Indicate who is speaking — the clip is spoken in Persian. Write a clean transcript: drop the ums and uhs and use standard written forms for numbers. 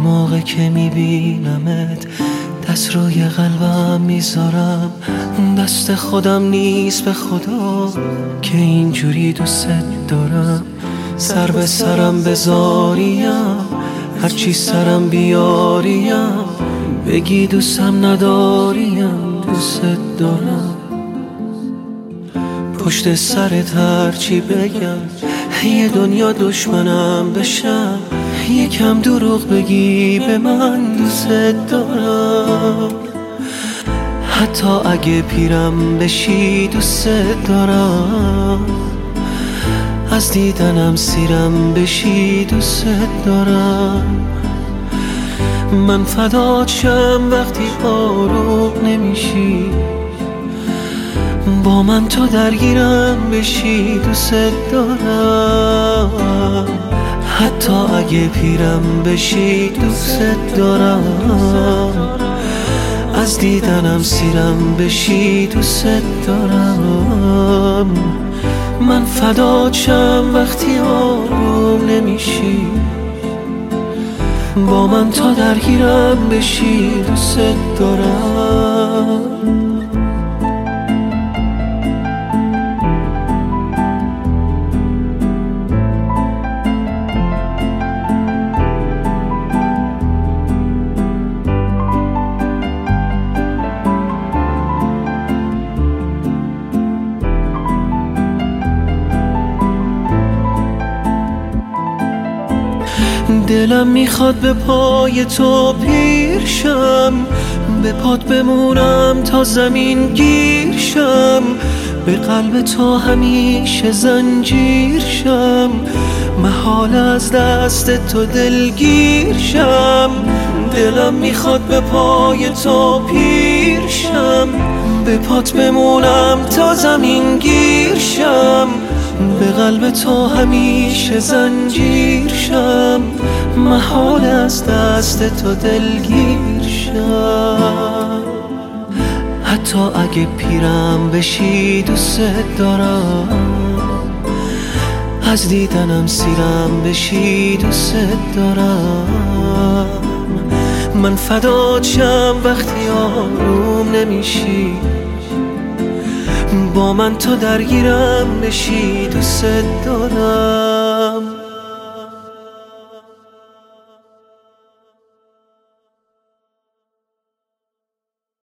Speaker 1: موقع که میبینمت دست روی قلبم میذارم، دست خودم نیست به خدا که اینجوری دوست دارم. سر به سرم بذاریم، هرچی سرم بیاریم، بگی دوستم نداریم، دوست دارم. پشت سرت هرچی بگم، یه دنیا دشمنم بشم، یکم دروغ بگی به من دوست دارم. حتی اگه پیرم بشی دوست دارم، از دیدنم سیرم بشی دوست دارم. من فدات شم وقتی آروم نمیشی، با من تو درگیرم بشی دوست دارم. حتی اگه پیرم بشی دوست دارم، از دیدنم سیرم بشی دوست دارم. من فدات شم وقتی آروم نمیشی، با من تو درگیرم بشی دوست دارم. دلم میخواد به پای تو پیر شم، به پات بمونم تا زمین گیر شم، به قلب تو همیشه زنجیر شم، محال از دست تو دلگیر شم. دلم میخواد به پای تو پیر شم، به پات بمونم تا زمین گیر شم، به قلب تو همیشه زنجیر شم، محال از دست تو دلگیر شم. حتی اگه پیرم بشی دوست دارم، از دیدنم سیرم بشی دوست دارم. من فدات شم وقتی آروم نمیشی، با من تو درگیرم بشی دوست دارم.